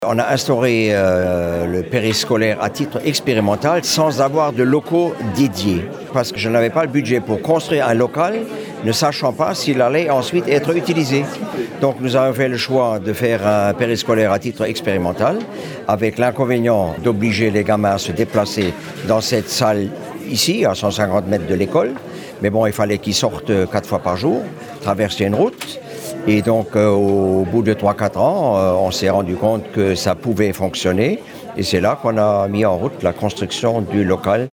On a instauré le périscolaire à titre expérimental sans avoir de locaux dédiés, parce que je n'avais pas le budget pour construire un local, ne sachant pas s'il allait ensuite être utilisé. Donc nous avons fait le choix de faire un périscolaire à titre expérimental, avec l'inconvénient d'obliger les gamins à se déplacer dans cette salle ici, à 150 mètres de l'école. Mais bon, il fallait qu'ils sortent 4 fois par jour, traverser une route. Et donc, au bout de 3-4 ans, on s'est rendu compte que ça pouvait fonctionner. Et c'est là qu'on a mis en route la construction du local.